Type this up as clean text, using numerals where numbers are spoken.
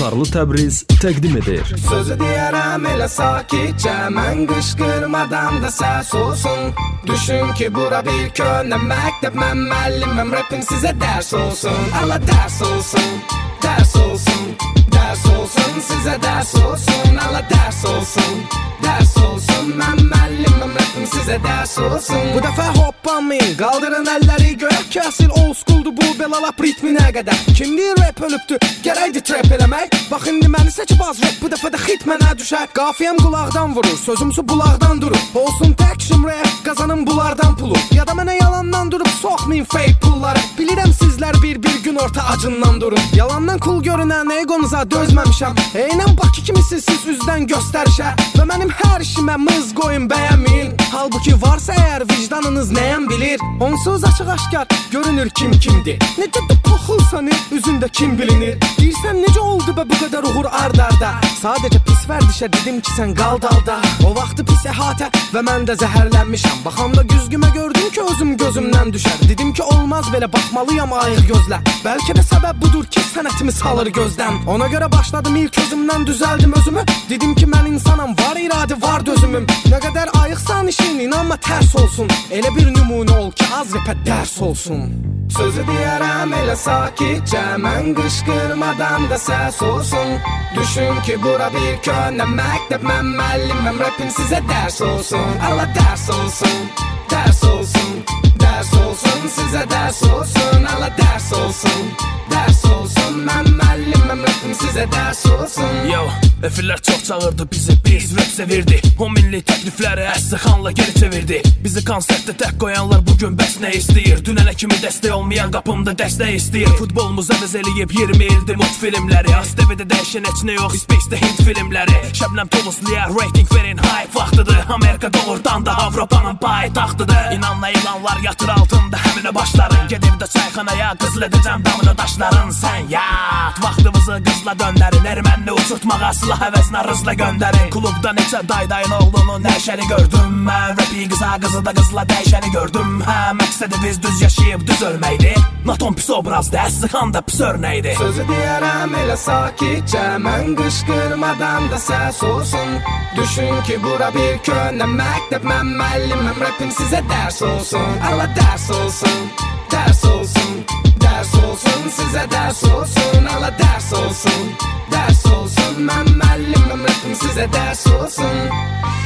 Ixtisarlı Təbriz təqdim edir. Sözü deyərəm elə sakitcə, mən qışqırmadan da səs olsun. Düşün ki bura bir könə məktəb, mən müəlliməm, rapim sizə dərs olsun. Allah dərs olsun, dərs olsun, dərs olsun, sizə dərs olsun. Allah dərs olsun, dərs olsun, mən müəlliməm, rapim sizə dərs olsun. Bu dəfə hoppamayın, qaldırın əlləri, görək ki əsil old schooldur bu, belalap ritminə qədər. Kimdir rap ölübdür, gərəkdir trap eləmək. Bax indi məni seçib az rap, bu dəfə də xit mənə düşər. Qafiyəm qulaqdan vurur, sözümsü bulaqdan durur. Olsun tək şimrə, qazanın bunlardan pulu. Ya da mənə yalandan durub soxmayın fake pulları. Bilirəm sizlər bir gün orta acından durun. Yalandan cool görünən egonuza dözməmişəm. Eynən Bakı kimisiz siz üzdən göstərişə. Və mənim hər işimə mız qoyun bəyənməyin. Halbuki varsa əgər vicdanınız nəyəm bilir. Onsuz açıq aşkar görünür kim kimdir. Necə də paxılsanı üzündə kim bilinir. Deyirsən necə oldu be bu qədər uğur ard-arda. Sadəcə pis vərdişə dedim ki sən qal dalda. O vaxtı pis əhatə və mən də zəhərlənmişəm. Baxanda güzgümə gördüm ki özüm gözümdən düşər. Dedim ki olmaz belə, baxmalıyam ayıq gözlə. Bəlkə də səbəb budur ki sənətimi salır gözdən. Ona görə başladım ilk özümdən, düzəldim özümü. Dedim ki mən insanam, var iradə, var dözümüm. Nə qədər ayıqsan işin, inanma tərs olsun. Elə bir nümunə ol ki az repə dərs olsun. Sözü deyərəm elə sakitcə, mən qışqırmadan da səs olsun. Düşün ki bura bir könə məktəb, mən müəlliməm, rapim sizə dərs olsun. Allah dərs olsun, dərs olsun, dərs olsun, sizə dərs olsun. Allah dərs olsun, dərs olsun, mən müəlliməm, rapim sizə dərs olsun. Yo, efirlər çox çağırdı bizi, biz rap sevirdi. 10 minlik təklifləri əsli xanla geri çevirdi. Bizi konsertdə tək qoyanlar bugün bəs nə istəyir? Dünənə kimi dəstək olmayan qapımda dəstək istəyir. Futbolumuz əvəz eləyib 20 ildir mut filmləri. ASTV-də dəyişən heç nə yox, Space-də Hint filmləri. Şəbnəm Tolusluya rating verin, hype vaxtıdır. Amerika doğrudan da Avropanın paytaxtıdır. İnanla ilanlar yatır altında həminə başların. Gedib də çayxanaya qızıl edəcəm damını daşların. Sən yat, vaxtımızı qızla döndərin. Ermənini uçurtmağa silah əvəzinə rızla göndərin. Klubda neçə daydayın olduğunu nəşəni gördüm. Mən rapi qıza, qızı da qızla dəyişəni gördüm. Hə, məqsədi biz düz yaşayıb düz ölməkdir. Naton pis obrazdı, əsli xan da pis örnəkdir. Sözü deyərəm elə sakitcə, mən qışqırmadan da səs olsun. Düşün ki bura bir könə məktəb, mən müəlliməm, rapim sizə dərs olsun. Allah dərs olsun, dərs olsun, dərs olsun, sizə dərs olsun. Allah dərs olsun, dərs olsun, mən müəlliməm, rapim sizə dərs olsun.